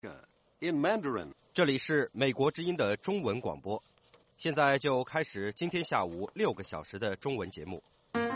In Mandarin. 这里是美国之音的中文广播，现在就开始今天下午6个小时的中文节目。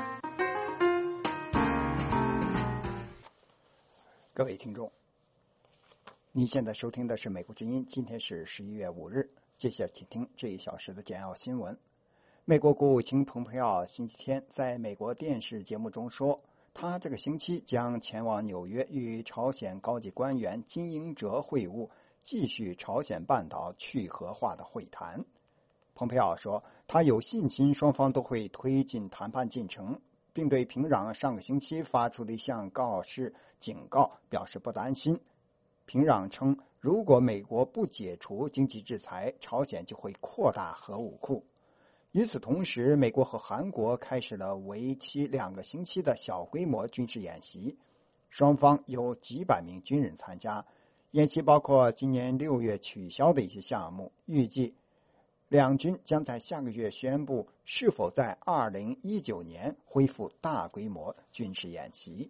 各位听众，你现在收听的是美国之音，今天是11月5日，接下来请听这1小时的简要新闻。美国国务卿蓬佩奥星期天在美国电视节目中说，他这个星期将前往纽约与朝鲜高级官员金英哲会晤，继续朝鲜半岛去核化的会谈。蓬佩奥说，他有信心双方都会推进谈判进程，并对平壤上个星期发出的一项告示警告表示不担心。平壤称，如果美国不解除经济制裁，朝鲜就会扩大核武库。与此同时，美国和韩国开始了为期2个星期的小规模军事演习，双方有几百名军人参加。演习包括今年6月取消的一些项目，预计两军将在下个月宣布是否在2019年恢复大规模军事演习。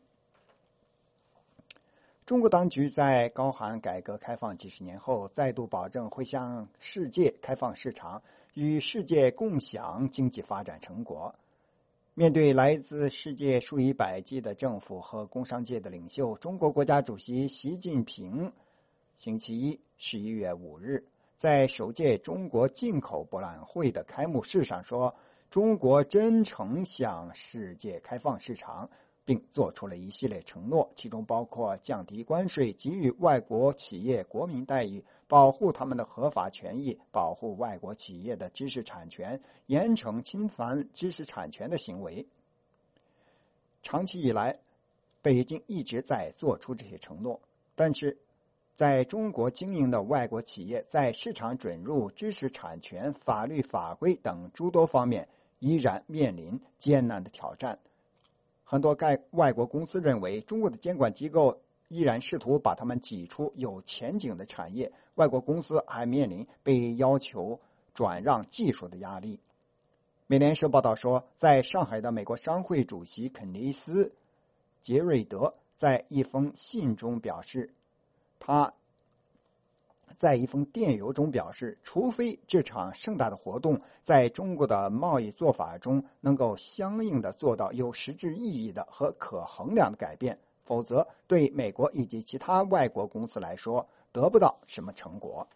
中国当局在高喊改革开放几十年后，再度保证会向世界开放市场，与世界共享经济发展成果。面对来自世界数以百计的政府和工商界的领袖，中国国家主席习近平星期一11月5日在首届中国进口博览会的开幕式上说，中国真诚向世界开放市场，并做出了一系列承诺，其中包括降低关税、给予外国企业国民待遇、保护他们的合法权益、保护外国企业的知识产权、严惩侵犯知识产权的行为。长期以来，北京一直在做出这些承诺，但是在中国经营的外国企业在市场准入、知识产权、法律法规等诸多方面依然面临艰难的挑战。很多外国公司认为，中国的监管机构依然试图把他们挤出有前景的产业，外国公司还面临被要求转让技术的压力。美联社报道说，在上海的美国商会主席肯尼斯·杰瑞德在一封信中表示，他在一封电邮中表示，除非这场盛大的活动在中国的贸易做法中能够相应的做到有实质意义的和可衡量的改变，否则对美国以及其他外国公司来说得不到什么成果。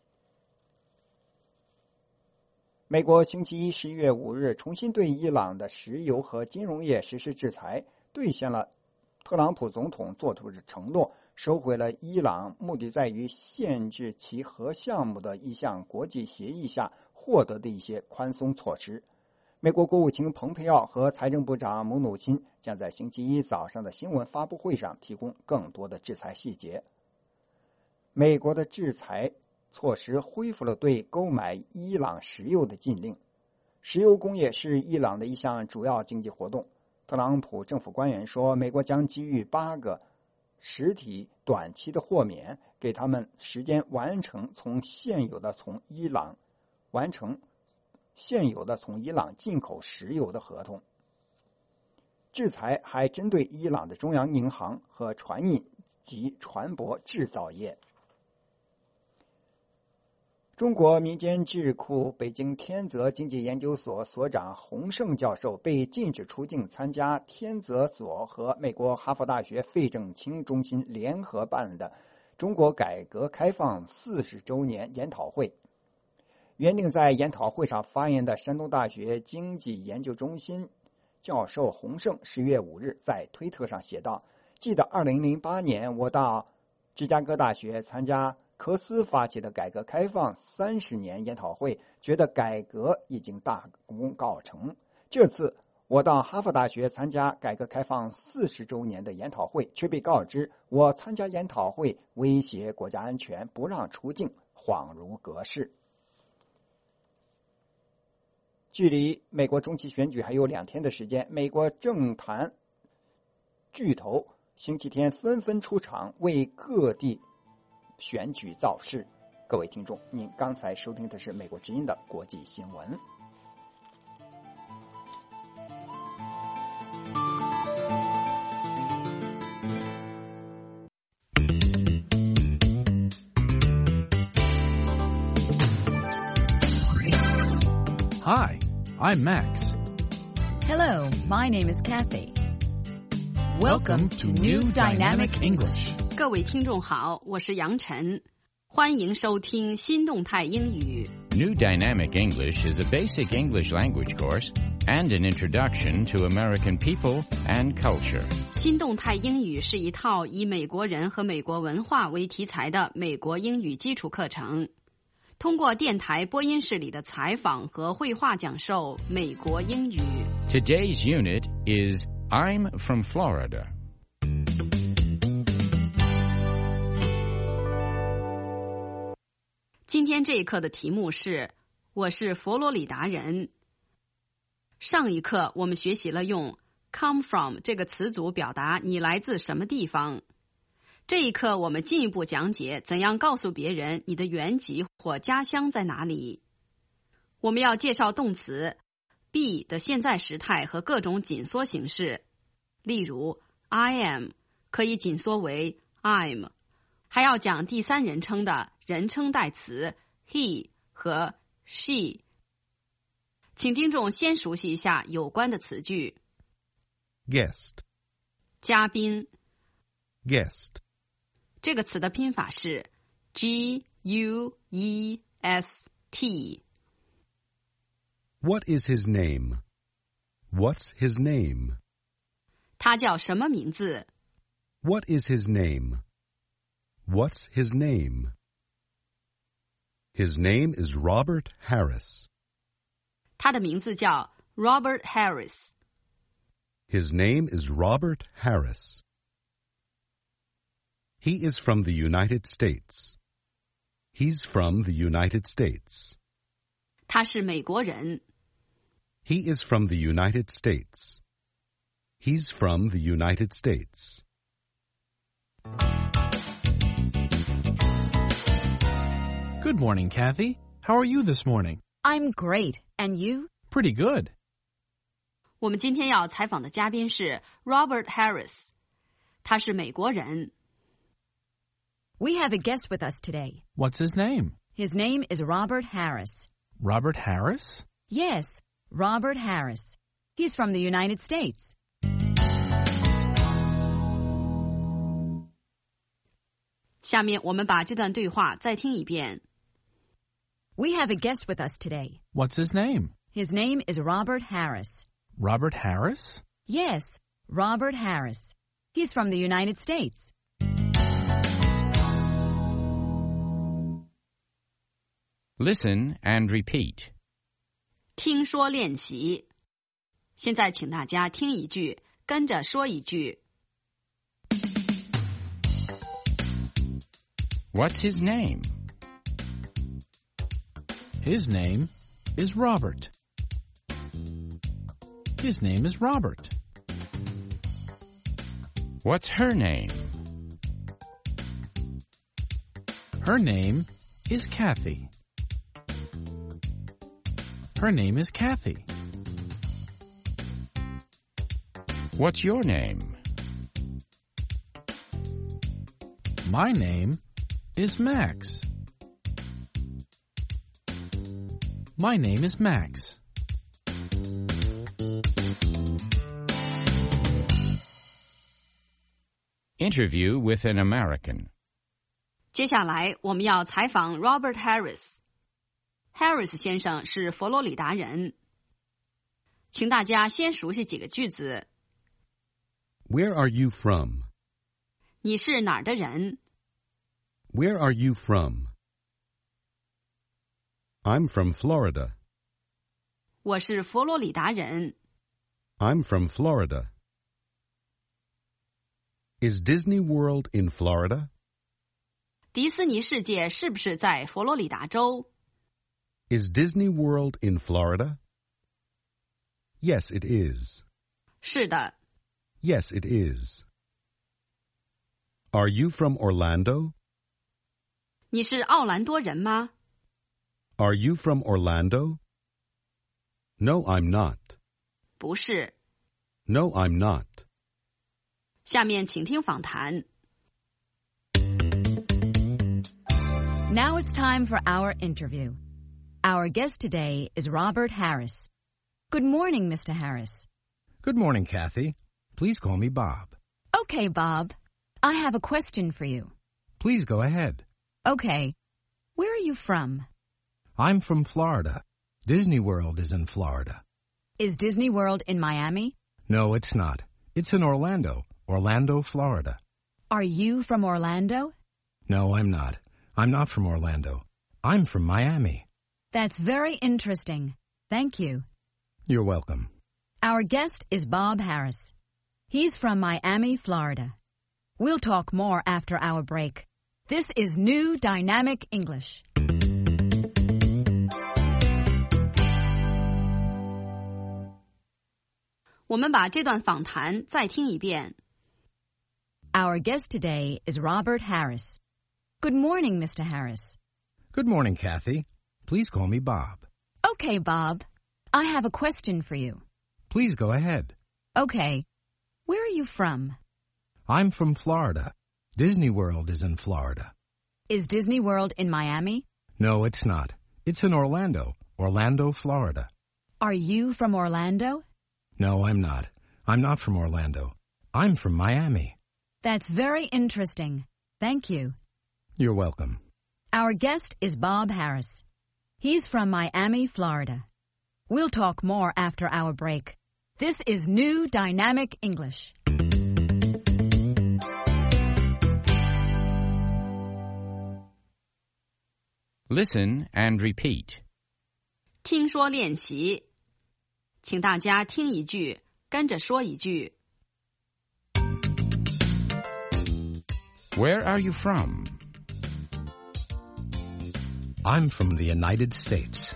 美国星期一11月5日重新对伊朗的石油和金融业实施制裁，兑现了特朗普总统做出的承诺，收回了伊朗目的在于限制其核项目的一项国际协议下获得的一些宽松措施。美国国务卿蓬佩奥和财政部长姆努钦将在星期一早上的新闻发布会上提供更多的制裁细节。美国的制裁措施恢复了对购买伊朗石油的禁令。石油工业是伊朗的一项主要经济活动。特朗普政府官员说，美国将给予8个实体短期的豁免，给他们时间完成现有的从伊朗进口石油的合同。制裁还针对伊朗的中央银行和船运及船舶制造业。中国民间智库北京天泽经济研究所所长洪胜教授被禁止出境参加天泽所和美国哈佛大学费正清中心联合办的中国改革开放40周年研讨会。原定在研讨会上发言的山东大学经济研究中心教授洪胜10月5日在推特上写道，记得2008年我到芝加哥大学参加科斯发起的改革开放30年研讨会，觉得改革已经大功告成。这次我到哈佛大学参加改革开放40周年的研讨会，却被告知我参加研讨会威胁国家安全，不让出境，恍如隔世。距离美国中期选举还有2天的时间，美国政坛巨头星期天纷纷出场为各地选举造势。各位听众，您刚才收听的是美国之音的国际新闻。 Hi, I'm Max. Hello, my name is Kathy. Welcome to New Dynamic English. 各位听众好，我是杨晨，欢迎收听新动态英语。 New Dynamic English is a basic English language course and an introduction to American people and culture. 新动态英语是一套以美国人和美国文化为题材的美国英语基础课程，通过电台播音室里的采访和绘画讲授美国英语。 Today's unit is I'm from Florida. 今天这一课的题目是我是佛罗里达人。上一课我们学习了用 come from 这个词组表达你来自什么地方。这一课我们进一步讲解怎样告诉别人你的原籍或家乡在哪里。我们要介绍动词 be 的现在时态和各种紧缩形式，例如 I am 可以紧缩为 I'm， 还要讲第三人称的人称代词 he 和 she。 请听众先熟悉一下有关的词句。 Guest, 嘉宾 guest, 这个词的拼法是 G-U-E-S-T。 What is his name? What's his name? 他叫什么名字？ What is his name? What's his name? His name is Robert Harris. 他的名字叫 Robert Harris。 His name is Robert Harris. He is from the United States. He's from the United States. 他是美国人。 He is from the United States. He's from the United States. Good morning, Kathy. How are you this morning? I'm great. And you? Pretty good. 我们今天要采访的嘉宾是 Robert Harris， 他是美国人。 We have a guest with us today. What's his name? His name is Robert Harris. Robert Harris? Yes, Robert Harris. He's from the United States. 下面我们把这段对话再听一遍。 We have a guest with us today. What's his name? His name is Robert Harris. Robert Harris? Yes, Robert Harris. He's from the United States. 'Listen and repeat. 听说练习。现在请大家听一句，跟着说一句。 What's his name? His name is Robert. His name is Robert. What's her name? Her name is Kathy. Her name is Kathy. What's your name? My name is Max. My name is Max. Interview with an American. 接下来我们要采访 Robert Harris。Harris 先生是佛罗里达人。请大家先熟悉几个句子。 Where are you from? 你是哪儿的人？ Where are you from? I'm from Florida. 我是佛罗里达人。 I'm from Florida. Is Disney World in Florida? 迪士尼世界是不是在佛罗里达州？ Is Disney World in Florida? Yes, it is. 是的。 Yes, it is. Are you from Orlando? 你是奥兰多人吗？ Are you from Orlando? No, I'm not. 不是。 No, I'm not. 下面请听访谈。 Now it's time for our interview. Our guest today is Robert Harris. Good morning, Mr. Harris. Good morning, Kathy. Please call me Bob. Okay, Bob. I have a question for you. Please go ahead. Okay. Where are you from? I'm from Florida. Disney World is in Florida. Is Disney World in Miami? No, it's not. It's in Orlando, Florida. Are you from Orlando? No, I'm not. I'm not from Orlando. I'm from Miami. That's very interesting. Thank you. You're welcome. Our guest is Bob Harris. He's from Miami, Florida. We'll talk more after our break. This is New Dynamic English. 我们把这段访谈再听一遍。 Our guest today is Robert Harris. Good morning, Mr. Harris. Good morning, Kathy. Please call me Bob. Okay, Bob. I have a question for you. Please go ahead. Okay. Where are you from? I'm from Florida. Disney World is in Florida. Is Disney World in Miami? No, it's not. It's in Orlando, Florida. Are you from Orlando? No, I'm not. I'm not from Orlando. I'm from Miami. That's very interesting. Thank you. You're welcome. Our guest is Bob Harris. He's from Miami, Florida. We'll talk more after our break. This is New Dynamic English. Listen and repeat. 听说练习，请大家听一句，跟着说一句。 Where are you from? I'm from the United States.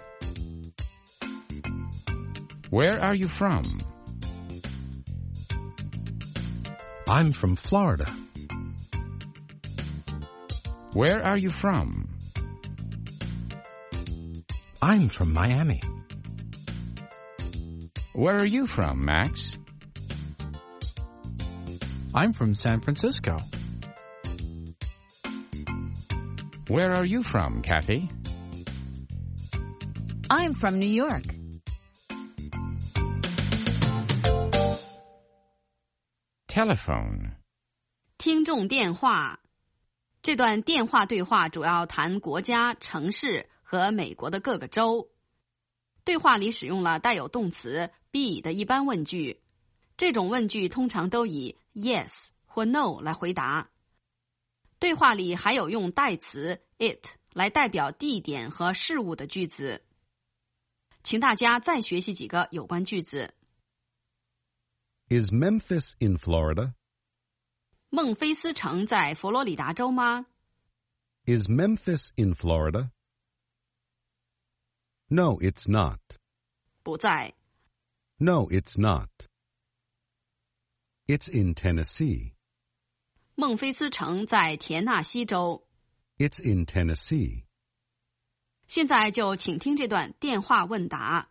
Where are you from? I'm from Florida. Where are you from? I'm from Miami. Where are you from, Max? I'm from San Francisco. Where are you from, Kathy? I'm from New York. Telephone. 听众电话。这段电话对话主要谈国家、城市和美国的各个州。对话里使用了带有动词 be 的一般问句，这种问句通常都以 yes 或 no 来回答。对话里还有用代词 it 来代表地点和事物的句子。请大家再学习几个有关句子。 Is Memphis in Florida? 孟菲斯城在佛罗里达州吗？ Is Memphis in Florida? No, it's not. 不在。 No, it's not. It's in Tennessee. 孟菲斯城在田纳西州。 It's in Tennessee. 现在就请听这段电话问答。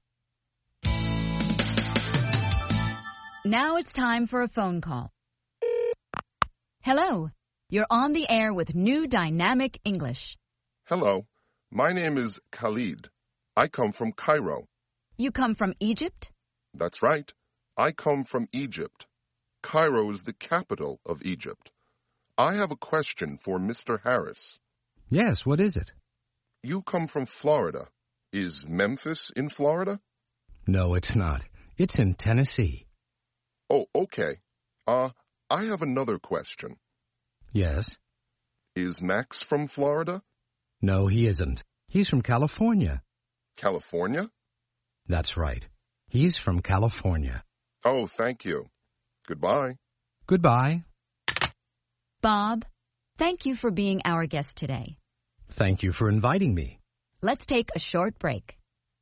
Now it's time for a phone call. Hello. You're on the air with New Dynamic English. Hello. My name is Khalid. I come from Cairo. You come from Egypt? That's right. I come from Egypt. Cairo is the capital of Egypt. I have a question for Mr. Harris. Yes, what is it? You come from Florida. Is Memphis in Florida? No, it's not. It's in Tennessee. Oh, okay. I have another question. Yes? Is Max from Florida? No, he isn't. He's from California. California? That's right. He's from California. Oh, thank you. Goodbye. Goodbye. Bob, thank you for being our guest today. Thank you for inviting me. Let's take a short break.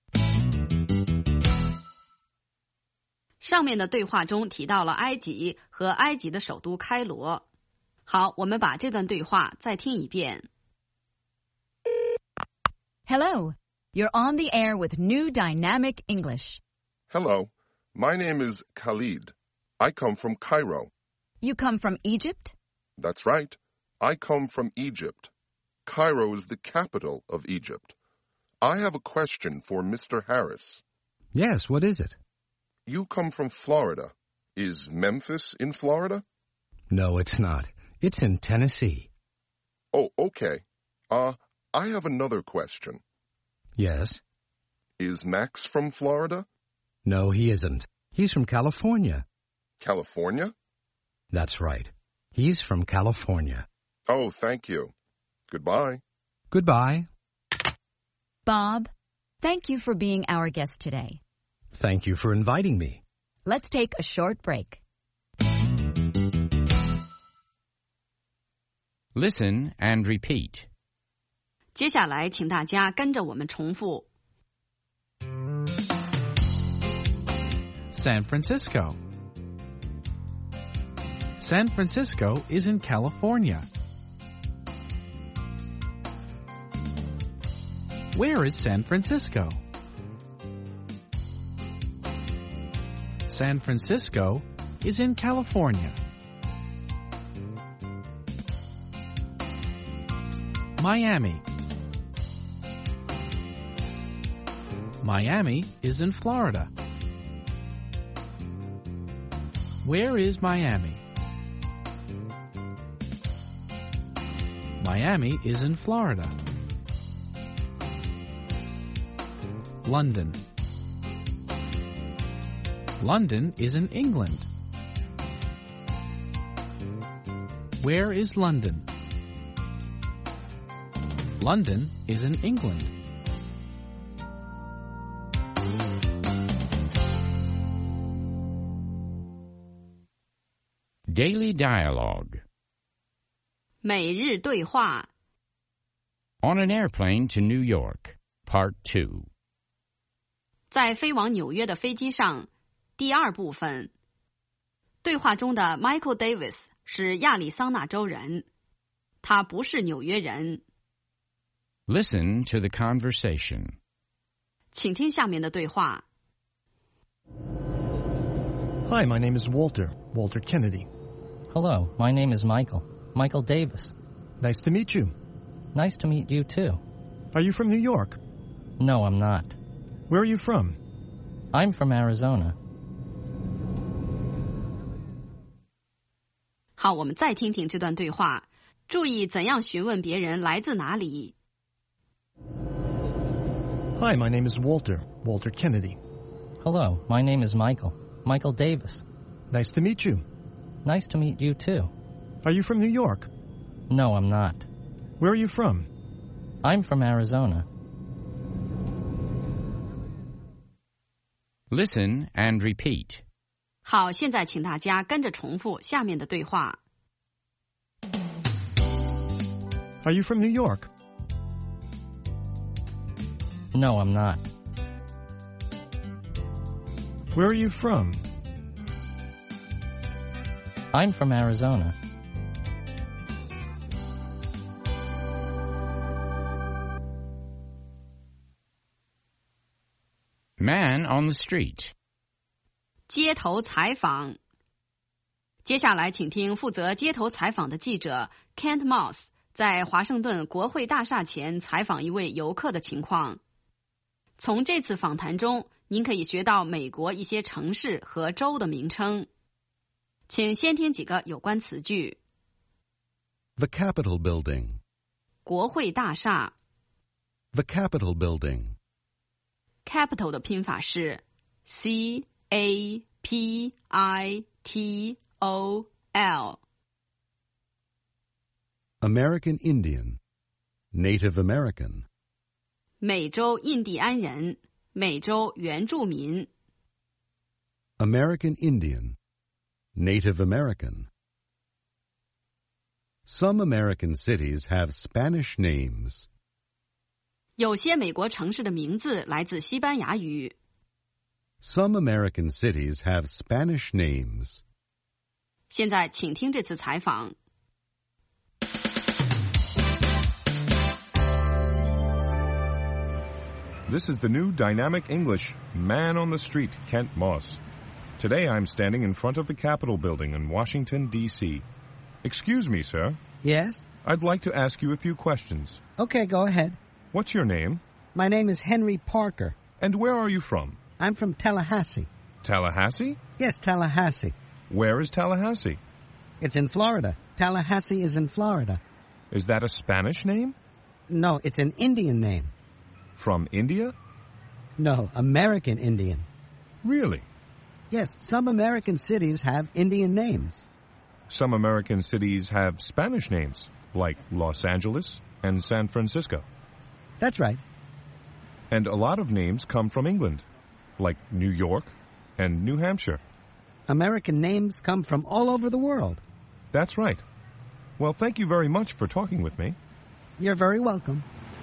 上面的对话中提到了埃及和埃及的首都开罗。好，我们把这段对话再听一遍。 Hello. You're on the air with New Dynamic English. Hello. My name is Khalid. I come from Cairo. You come from Egypt? That's right. I come from Egypt. Cairo is the capital of Egypt. I have a question for Mr. Harris. Yes, what is it? You come from Florida. Is Memphis in Florida? No, it's not. It's in Tennessee. Oh, okay. I have another question. Yes? Is Max from Florida? No, he isn't. He's from California. California? That's right. He's from California. Oh, thank you. Goodbye. Goodbye. Bob, thank you for being our guest today. Thank you for inviting me. Let's take a short break. Listen and repeat. 接下来，请大家跟着我们重复。 San Francisco. San Francisco is in California. Where is San Francisco? San Francisco is in California. Miami. Miami is in Florida. Where is Miami? Miami is in Florida. London. London is in England. Where is London? London is in England. Daily Dialogue. 每日对话。 On an Airplane to New York, Part 2. 在飞往纽约的飞机上，第二部分。对话中的 Michael Davis 是亚利桑那州人，他不是纽约人。 Listen to the conversation. 请听下面的对话。 Hi, my name is Walter Kennedy. Hello, my name is Michael Davis. Nice to meet you. Nice to meet you too. Are you from New York? No, I'm not. Where are you from? I'm from Arizona. 好，我们再听听这段对话，注意怎样询问别人来自哪里。 Hi, my name is Walter Kennedy. Hello, my name is Michael Davis. Nice to meet you. Nice to meet you too. Are you from New York? No, I'm not. Where are you from? I'm from Arizona. Listen and repeat. 好，现在请大家跟着重复下面的对话。 Are you from New York? No, I'm not. Where are you from? I'm from Arizona. Man on the street. 街头采访。接下来，请听负责街头采访的记者 Kent Moss 在华盛顿国会大厦前采访一位游客的情况。从这次访谈中，您可以学到美国一些城市和州的名称。请先听几个有关词句。 The Capitol Building. 国会大厦。 The Capitol Building. Capital 的拼法是 C-A-P-I-T-O-L。 American Indian. Native American. 美洲印第安人，美洲原住民。 American Indian. Native American. Some American cities have Spanish names. 有些美国城市的名字来自西班牙语。 Some American cities have Spanish names. 现在请听这次采访。 This is the new Dynamic English Man on the Street, Kent Moss. Today I'm standing in front of the Capitol Building in Washington, D.C. Excuse me, sir. Yes? I'd like to ask you a few questions. Okay, go ahead. What's your name? My name is Henry Parker. And where are you from? I'm from Tallahassee. Tallahassee? Yes, Tallahassee. Where is Tallahassee? It's in Florida. Tallahassee is in Florida. Is that a Spanish name? No, it's an Indian name. From India? No, American Indian. Really? Yes, some American cities have Indian names. Some American cities have Spanish names, like Los Angeles and San Francisco. That's right. And a lot of names come from England, like New York and New Hampshire. American names come from all over the world. That's right. Well, thank you very much for talking with me. You're very welcome.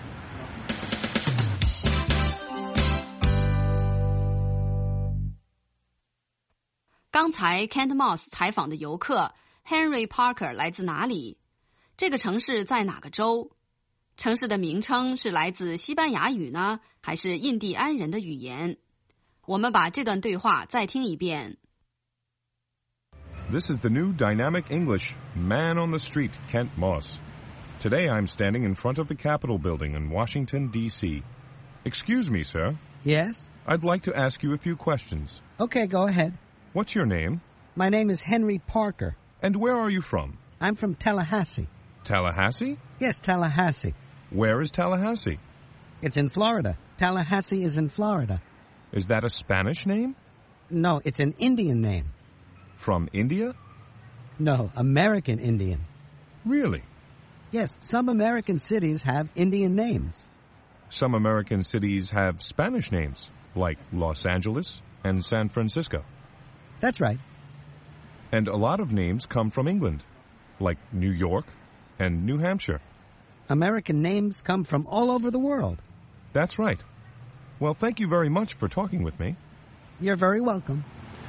刚才 Kent Moss 采访的游客 Henry Parker 来自哪里？这个城市在哪个州？城市的名称是来自西班牙语呢，还是印第安人的语言？我们把这段对话再听一遍。 This is the new Dynamic English, Man on the Street, Kent Moss. Today I'm standing in front of the Capitol building in Washington, D.C. Excuse me, sir. Yes? I'd like to ask you a few questions. Okay, go ahead. What's your name? My name is Henry Parker. And where are you from? I'm from Tallahassee. Tallahassee? Yes, Tallahassee. Where is Tallahassee? It's in Florida. Tallahassee is in Florida. Is that a Spanish name? No, it's an Indian name. From India? No, American Indian. Really? Yes, some American cities have Indian names. Some American cities have Spanish names, like Los Angeles and San Francisco. That's right. And a lot of names come from England, like New York and New Hampshire. American names come from all over the world. That's right. Well, thank you very much for talking with me. You're very welcome.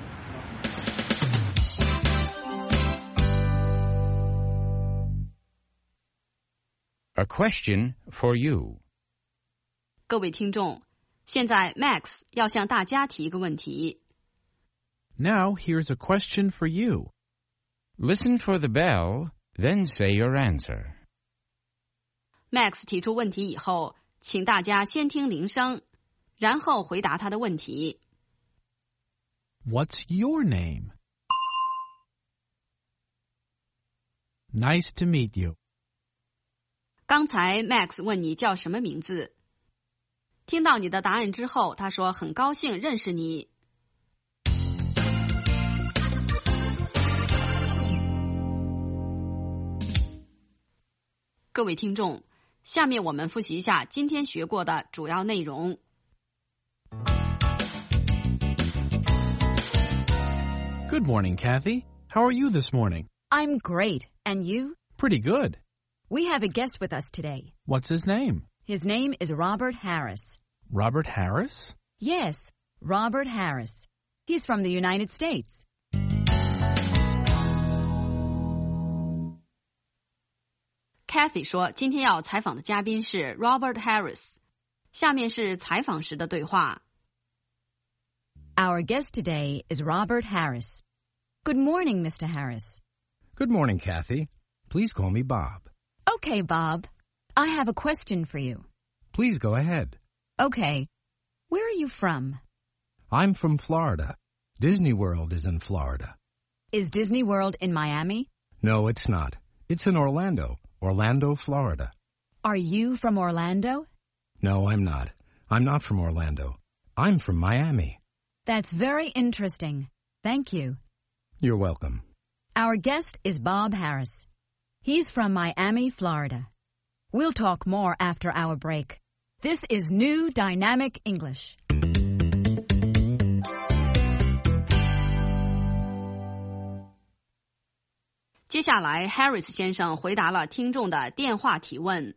A question for you. 各位听众，现在 Max 要向大家提一个问题。 Now here's a question for you. Listen for the bell, then say your answer. Max 提出问题以后，请大家先听铃声，然后回答他的问题。 What's your name? Nice to meet you. 刚才 Max 问你叫什么名字？听到你的答案之后，他说很高兴认识你。各位听众，下面我们复习一下今天学过的主要内容。 Good morning, Kathy. How are you this morning? I'm great. And you? Pretty good. We have a guest with us today. What's his name? His name is Robert Harris. Robert Harris? Yes, Robert Harris. He's from the United States. Kathy 说今天要采访的嘉宾是 Robert Harris。下面是采访时的对话。 Our guest today is Robert Harris. Good morning, Mr. Harris. Good morning, Kathy. Please call me Bob. Okay, Bob. I have a question for you. Please go ahead. Okay. Where are you from? I'm from Florida. Disney World is in Florida. Is Disney World in Miami? No, it's not. It's in Orlando, Florida. Are you from Orlando? No, I'm not. I'm not from Orlando. I'm from Miami. That's very interesting. Thank you. You're welcome. Our guest is Bob Harris. He's from Miami, Florida. We'll talk more after our break. This is New Dynamic English. "接下来 Harris 先生回答了听众的电话提问。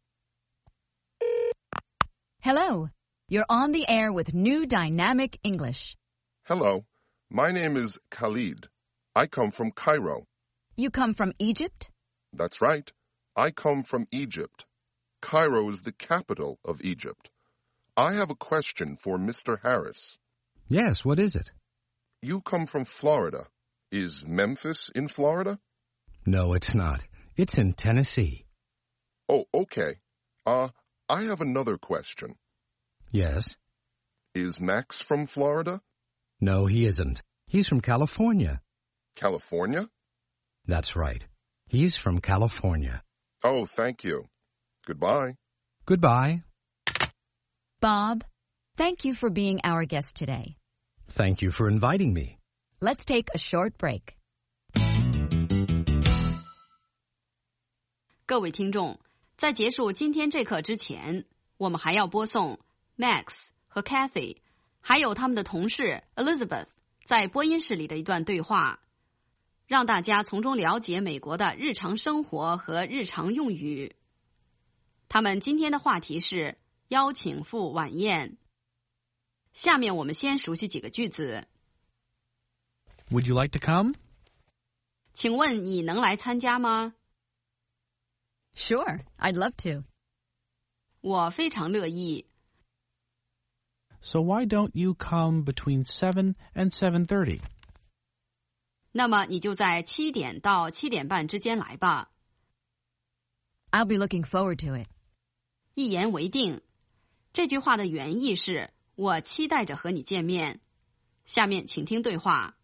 Hello. You're on the air with New Dynamic English. Hello. My name is Khalid. I come from Cairo. You come from Egypt? That's right. I come from Egypt. Cairo is the capital of Egypt. I have a question for Mr. Harris. Yes, what is it? You come from Florida. Is Memphis in Florida? No, it's not. It's in Tennessee. Oh, okay. I have another question. Yes. Is Max from Florida? No, he isn't. He's from California. California? That's right. He's from California. Oh, thank you. Goodbye. Goodbye. Bob, thank you for being our guest today. Thank you for inviting me. Let's take a short break. 各位听众，在结束今天这课之前，我们还要播送 Max 和 Kathy 还有他们的同事 Elizabeth 在播音室里的一段对话，让大家从中了解美国的日常生活和日常用语。他们今天的话题是邀请赴晚宴。下面我们先熟悉几个句子。 Would you like to come? 请问你能来参加吗？ Sure, I'd love to. 我非常乐意。 So why don't you come between 7 and 7:30? 那么你就在7点到7点半之间来吧。 I'll be looking forward to it. 一言为定。这句话的原意是我期待着和你见面。下面请听对话。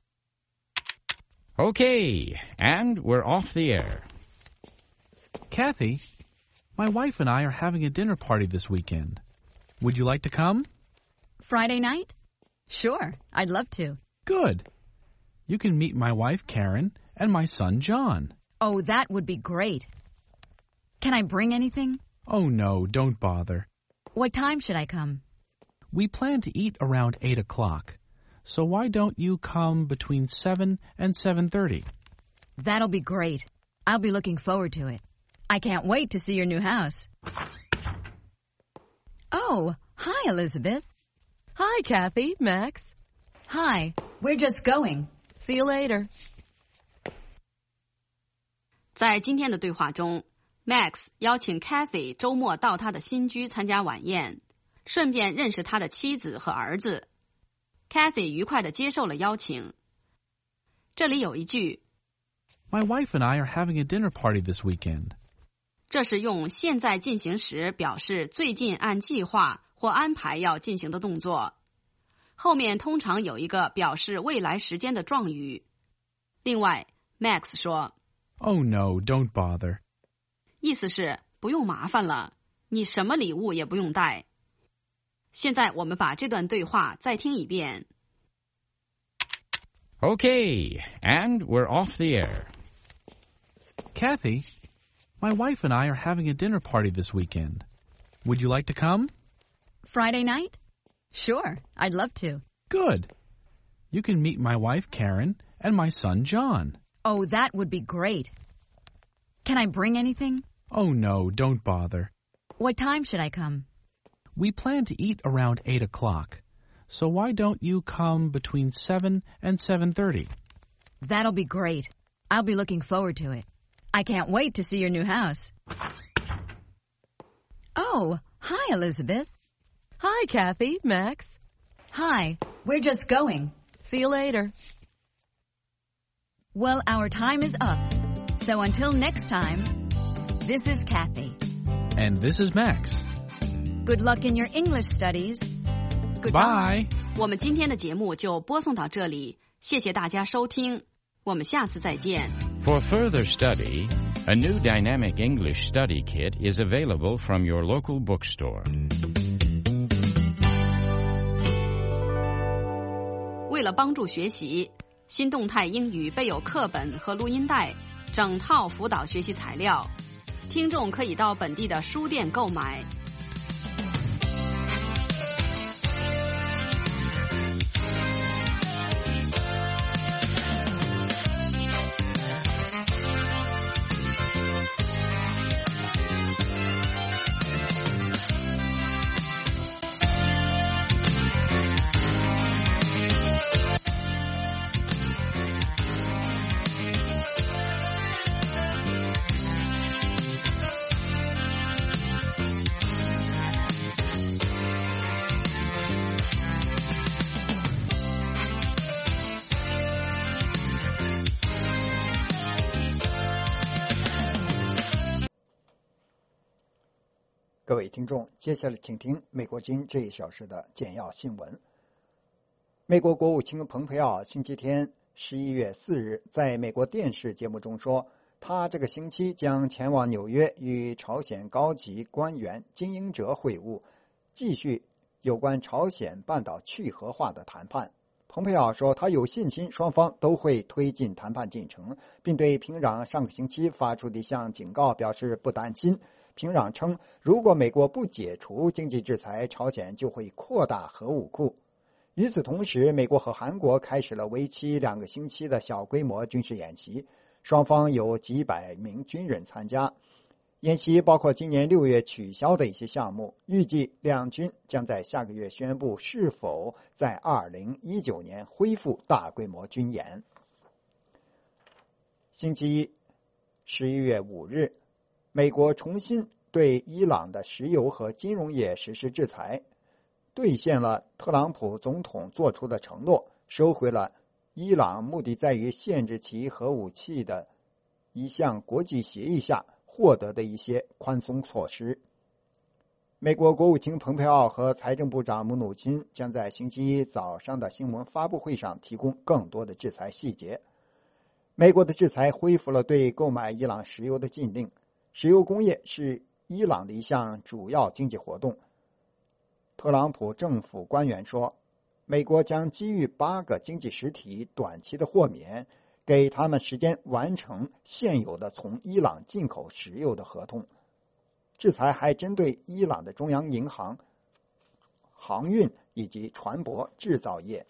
Okay, and we're off the air. Kathy, my wife and I are having a dinner party this weekend. Would you like to come? Friday night? Sure, I'd love to. Good. You can meet my wife, Karen, and my son, John. Oh, that would be great. Can I bring anything? Oh, no, don't bother. What time should I come? We plan to eat around 8 o'clock. So why don't you come between 7 and 7:30? That'll be great. I'll be looking forward to it. I can't wait to see your new house. Oh, hi, Elizabeth. Hi, Kathy, Max. Hi, we're just going. See you later. 在今天的对话中 Max 邀请 Kathy 周末到他的新居参加晚宴，顺便认识他的妻子和儿子。Kathy 愉快地接受了邀请。这里有一句 My wife and I are having a dinner party this weekend. 这是用现在进行时表示最近按计划或安排要进行的动作。后面通常有一个表示未来时间的状语。另外 Max 说 Oh, no, don't bother. 意思是不用麻烦了，你什么礼物也不用带。现在我们把这段对话再听一遍。 Okay, and we're off the air. Kathy, my wife and I are having a dinner party this weekend. Would you like to come? Friday night? Sure, I'd love to. Good. You can meet my wife, Karen, and my son, John. Oh, that would be great. Can I bring anything? Oh, no, don't bother. What time should I come? We plan to eat around 8 o'clock. So why don't you come between 7 and 7:30? That'll be great. I'll be looking forward to it. I can't wait to see your new house. Oh, hi, Elizabeth. Hi, Kathy, Max. Hi, we're just going. See you later. Well, our time is up. So until next time, this is Kathy. And this is Max. Good luck in your English studies. Goodbye. Bye. 我们今天的节目就播送到这里，谢谢大家收听，我们下次再见。 For further study, a new dynamic English study kit is available from your local bookstore. 为了帮助学习，新动态英语备有课本和录音带，整套辅导学习材料，听众可以到本地的书店购买。 各位听众，接下来请听美国之音这一小时的简要新闻。美国国务卿蓬佩奥星期天11月4日在美国电视节目中说，他这个星期将前往纽约与朝鲜高级官员金英哲会晤，继续有关朝鲜半岛去核化的谈判。蓬佩奥说，他有信心双方都会推进谈判进程，并对平壤上个星期发出的一项警告表示不担心。平壤称，如果美国不解除经济制裁，朝鲜就会扩大核武库。与此同时，美国和韩国开始了为期2个星期的小规模军事演习，双方有几百名军人参加。演习包括今年6月取消的一些项目，预计两军将在下个月宣布是否在2019年恢复大规模军演。星期一，11月5日，美国重新对伊朗的石油和金融业实施制裁，兑现了特朗普总统做出的承诺，收回了伊朗目的在于限制其核武器的一项国际协议下获得的一些宽松措施。美国国务卿蓬佩奥和财政部长姆努钦将在星期一早上的新闻发布会上提供更多的制裁细节。美国的制裁恢复了对购买伊朗石油的禁令，石油工业是伊朗的一项主要经济活动。特朗普政府官员说，美国将基于8个经济实体短期的豁免，给他们时间完成现有的从伊朗进口石油的合同。制裁还针对伊朗的中央银行、航运以及船舶制造业。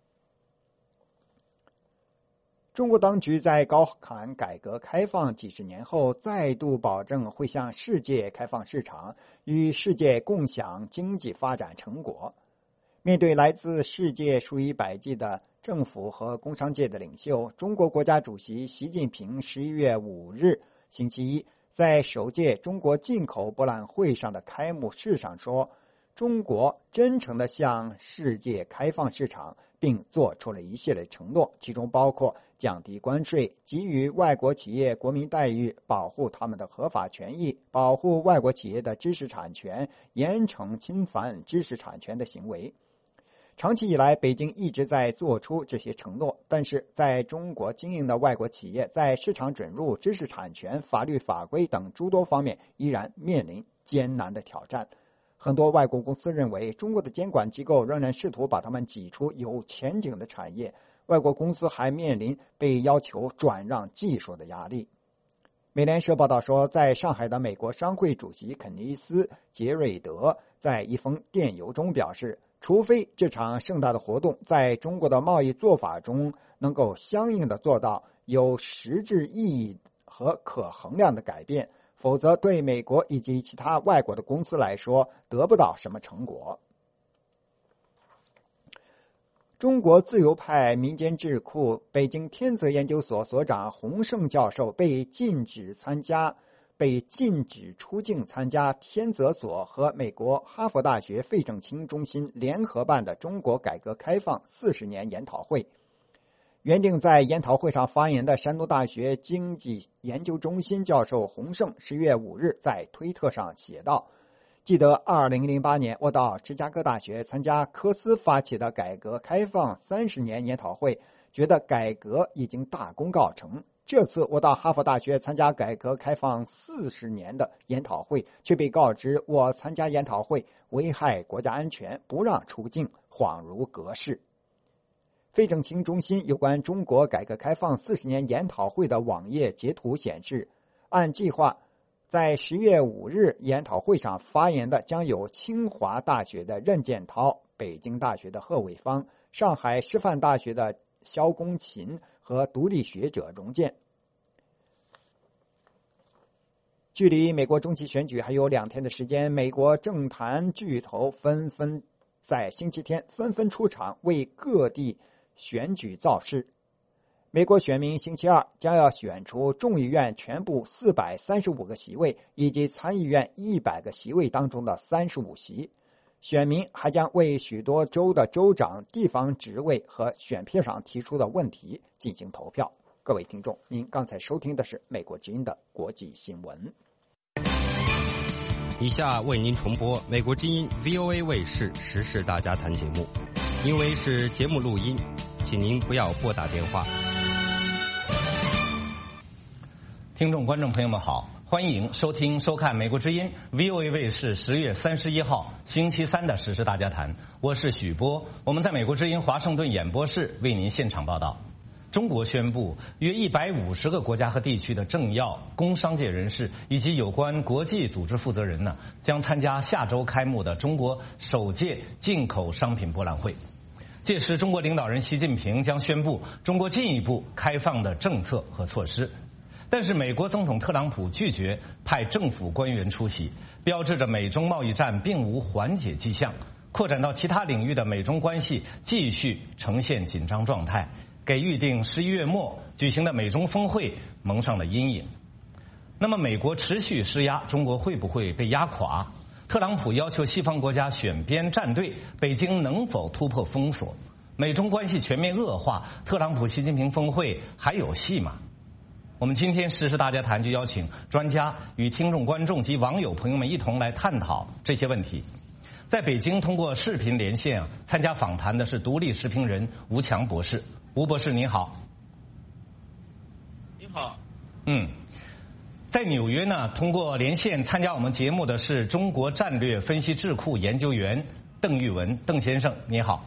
中国当局在高喊改革开放几十年后，再度保证会向世界开放市场，与世界共享经济发展成果。面对来自世界数以百计的政府和工商界的领袖，中国国家主席习近平11月5日星期一在首届中国进口博览会上的开幕式上说，中国真诚地向世界开放市场，并做出了一系列承诺，其中包括降低关税、给予外国企业国民待遇、保护他们的合法权益、保护外国企业的知识产权、严惩侵犯知识产权的行为。长期以来，北京一直在做出这些承诺，但是在中国经营的外国企业在市场准入、知识产权、法律法规等诸多方面依然面临艰难的挑战。很多外国公司认为，中国的监管机构仍然试图把他们挤出有前景的产业，外国公司还面临被要求转让技术的压力。美联社报道说，在上海的美国商会主席肯尼斯·杰瑞德在一封电邮中表示，除非这场盛大的活动在中国的贸易做法中能够相应的做到有实质意义和可衡量的改变，否则对美国以及其他外国的公司来说得不到什么成果。中国自由派民间智库北京天泽研究所所长洪胜教授被禁止出境参加天泽所和美国哈佛大学费正清中心联合办的中国改革开放40年研讨会。原定在研讨会上发言的山东大学经济研究中心教授洪胜10月5日在推特上写道，记得2008年我到芝加哥大学参加科斯发起的改革开放30年研讨会，觉得改革已经大功告成。这次我到哈佛大学参加改革开放40年的研讨会，却被告知我参加研讨会危害国家安全，不让出境，恍如隔世。费正清中心有关中国改革开放40年研讨会的网页截图显示，按计划在10月5日研讨会上发言的将有清华大学的任建涛、北京大学的贺卫方、上海师范大学的肖功勤和独立学者荣建。距离美国中期选举还有2天的时间，美国政坛巨头纷纷在星期天出场为各地选举造势。美国选民星期二将要选出众议院全部435个席位以及参议院100个席位当中的35席。选民还将为许多州的州长、地方职位和选票上提出的问题进行投票。各位听众，您刚才收听的是美国之音的国际新闻。 以下为您重播美国之音 VOA 卫视时事大家谈节目，因为是节目录音，请您不要拨打电话。 听众观众朋友们好，欢迎收听收看美国之音 VOA 卫视10月31号星期三的时事大家谈，我是许波，我们在美国之音华盛顿演播室为您现场报道。中国宣布，约150个国家和地区的政要、工商界人士以及有关国际组织负责人呢，将参加下周开幕的中国首届进口商品博览会。届时，中国领导人习近平将宣布中国进一步开放的政策和措施。但是，美国总统特朗普拒绝派政府官员出席，标志着美中贸易战并无缓解迹象，扩展到其他领域的美中关系继续呈现紧张状态。给预定11月末举行的美中峰会蒙上了阴影。那么，美国持续施压，中国会不会被压垮？特朗普要求西方国家选边站队，北京能否突破封锁？美中关系全面恶化，特朗普习近平峰会还有戏吗？我们今天时事大家谈就邀请专家与听众观众及网友朋友们一同来探讨这些问题。在北京通过视频连线参加访谈的是独立时评人吴强博士。吴博士您好。 您好。 在纽约呢，通过连线参加我们节目的是中国战略分析智库研究员邓玉文，邓先生你好。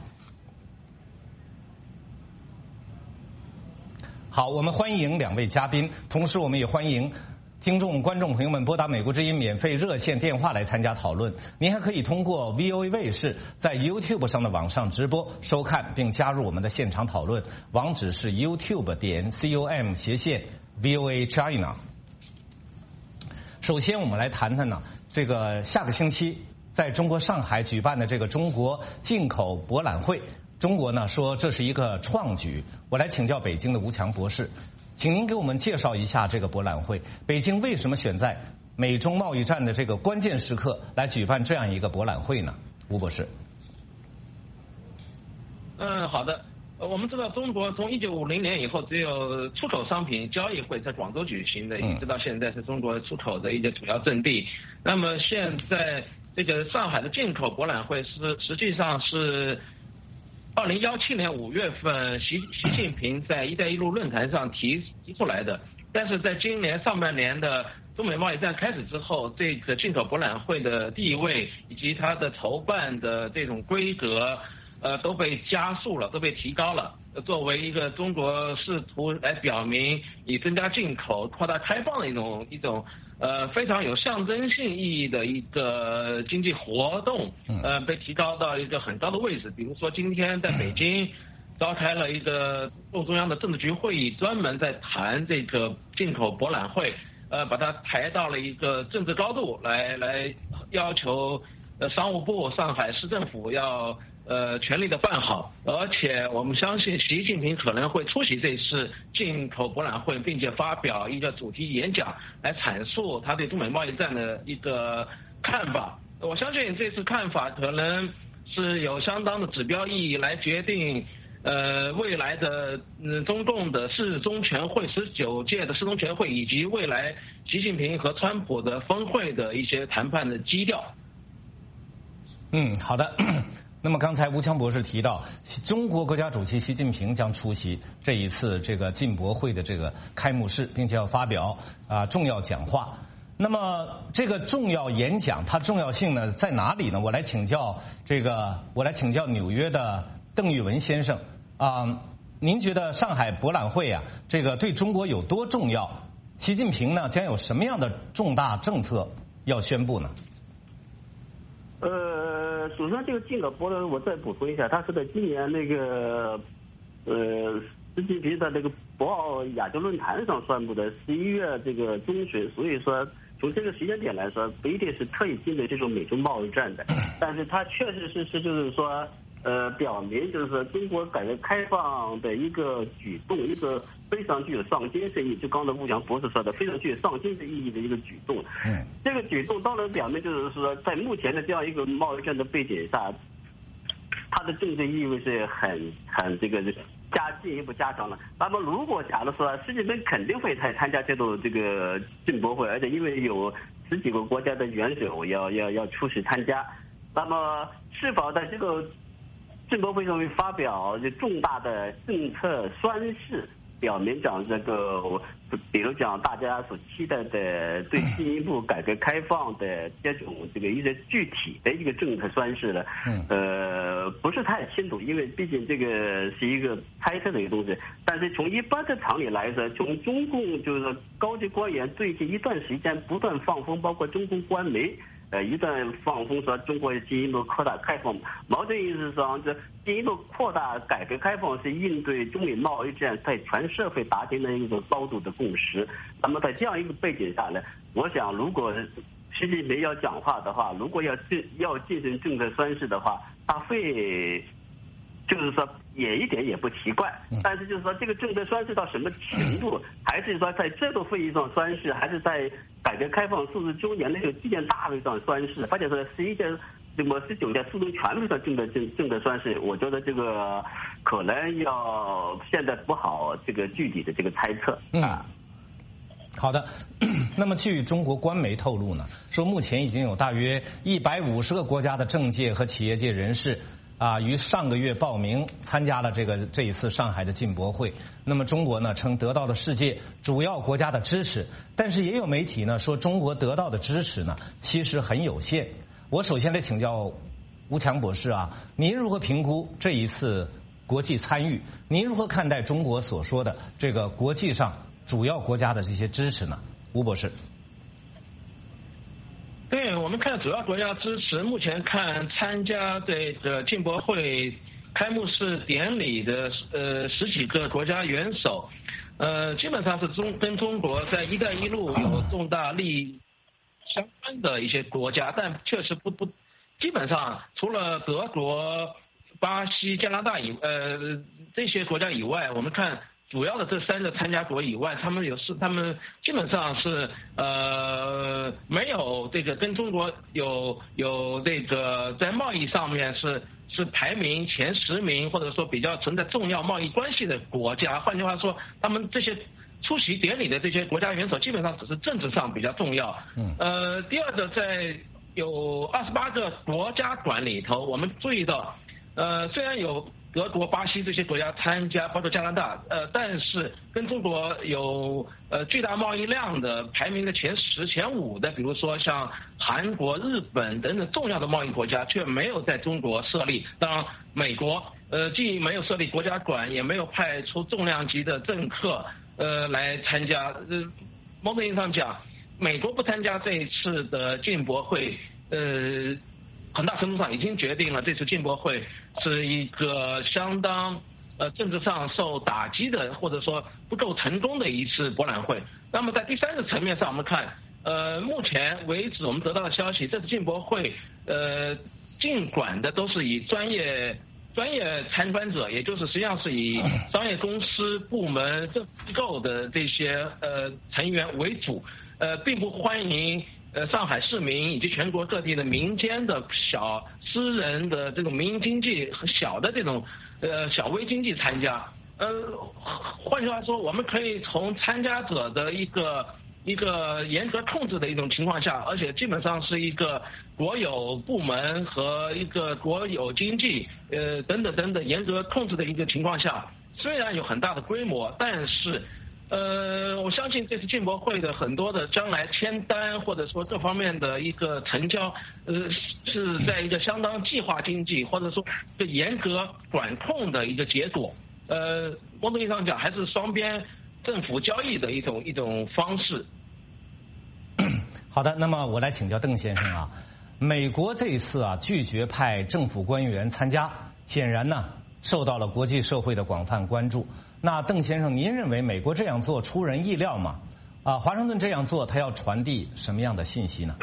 好，我们欢迎两位嘉宾，同时我们也欢迎听众观众朋友们拨打美国之音免费热线电话来参加讨论。您还可以通过 VOA 卫视在 YouTube 上的网上直播收看并加入我们的现场讨论，网址是 youtube.com/VOA China。首先我们来谈谈呢，这个下个星期在中国上海举办的这个中国进口博览会，中国呢说这是一个创举。我来请教北京的吴强博士，请您给我们介绍一下这个博览会，北京为什么选在美中贸易战的这个关键时刻来举办这样一个博览会呢？吴博士。 好的。我们知道中国从1950年以后只有出口商品交易会在广州举行的，一直到现在是中国出口的一个主要阵地。那么现在这个上海的进口博览会实际上是2017年5月份习近平在一带一路论坛上提出来的，但是在今年上半年的中美贸易战开始之后，这个进口博览会的地位以及它的筹办的这种规格都被加速了，都被提高了。作为一个中国试图来表明以增加进口、扩大开放的一种非常有象征性意义的一个经济活动，被提高到一个很高的位置。比如说今天在北京召开了一个中央的政治局会议，专门在谈这个进口博览会，把它抬到了一个政治高度，来要求商务部、上海市政府要全力的办好，而且我们相信习近平可能会出席这次进口博览会，并且发表一个主题演讲，来阐述他对中美贸易战的一个看法。我相信这次看法可能是有相当的指标意义，来决定未来的中共的世中全会19届的世中全会，以及未来习近平和川普的峰会的一些谈判的基调。 好的。那么刚才吴强博士提到，中国国家主席习近平将出席这一次这个进博会的这个开幕式，并且要发表重要讲话。那么这个重要演讲它重要性呢在哪里呢？我来请教纽约的邓玉文先生您觉得上海博览会这个对中国有多重要？习近平呢将有什么样的重大政策要宣布呢？ 首先这个进口博览会我再补充一下，它是在今年那个习近平在那个博鳌亚洲论坛上宣布的11月这个中旬，所以说从这个时间点来说，不一定是特意针对这种美中贸易战的，但是它确实是就是说表明就是说中国改革开放的一个举动，一个非常具有上进性意义，就刚才吴强博士说的非常具有上进的意义的一个举动。这个举动当然表明就是说，在目前的这样一个贸易战的背景下，它的政治意味是很这个进一步加强了。那么如果假如说习近平肯定会参加这个进博会，而且因为有 10几个国家的元首要出席参加，那么是否在这个进博会上面发表重大的政策宣示，表明讲这个，比如讲大家所期待的对进一步改革开放的这种一些具体的一个政策宣示呢？不是太清楚，因为毕竟这个是一个猜测的一个东西。但是从一般的常理来说，从中共就是高级官员最近一段时间不断放风，包括中共官媒。一旦放风说中国进一步扩大开放，矛盾意思上，这进一步扩大改革开放是应对中美贸易战在全社会达成的一个高度的共识。那么在这样一个背景下呢，我想如果习近平要讲话的话，如果要进行政策宣示的话，他会就是说也一点也不奇怪，但是就是说这个政策宣示到什么程度，还是说在这个会议上宣示，还是在改革开放40周年那个纪念大会上宣示，或者说19届四中全会上政策宣示，我觉得这个可能要现在不好这个具体的这个猜测。 好的，那么据中国官媒透露呢，说目前已经有大约150个国家的政界和企业界人士于上个月报名参加了这一次上海的进博会。那么中国呢称得到了世界主要国家的支持，但是也有媒体呢说中国得到的支持呢其实很有限。我首先得请教吴强博士您如何评估这一次国际参与？您如何看待中国所说的这个国际上主要国家的这些支持呢？吴博士。 对，我们看主要国家支持，目前看参加这个进博会开幕式典礼的10几个国家元首，基本上是跟中国在一带一路有重大利益相关的一些国家，但确实不基本上除了德国、巴西、加拿大这些国家以外，我们看主要的这3个参加国以外，他们基本上是没有这个跟中国有这个在贸易上面是排名前10名，或者说比较存在重要贸易关系的国家。换句话说，他们这些出席典礼的这些国家元首基本上只是政治上比较重要。第二个，在有28个国家馆里头，我们注意到，虽然有德国、巴西这些国家参加，包括加拿大，但是跟中国有巨大贸易量的排名的前10、前5的，比如说像韩国、日本等等重要的贸易国家，却没有在中国设立。当然，美国既没有设立国家馆，也没有派出重量级的政客来参加。某种意义上讲，美国不参加这一次的进博会，很大程度上已经决定了这次进博会是一个相当政治上受打击的，或者说不够成功的一次博览会。那么在第3个层面上，我们看目前为止我们得到的消息，这次进博会尽管的都是以专业参观者，也就是实际上是以商业公司、部门、政府机构的这些成员为主，并不欢迎上海市民以及全国各地的民间的小私人的这种民营经济和小的这种小微经济参加。换句话说，我们可以从参加者的一个严格控制的一种情况下，而且基本上是一个国有部门和一个国有经济等等严格控制的一个情况下，虽然有很大的规模，但是我相信这次进博会的很多的将来签单或者说各方面的一个成交，是在一个相当计划经济或者说一个严格管控的一个结果。某种意义上讲，还是双边政府交易的一种方式。 好的，那么我来请教邓先生美国这一次拒绝派政府官员参加，显然呢受到了国际社会的广泛关注。那邓先生，您认为美国这样做出人意料吗？华盛顿这样做，他要传递什么样的信息呢？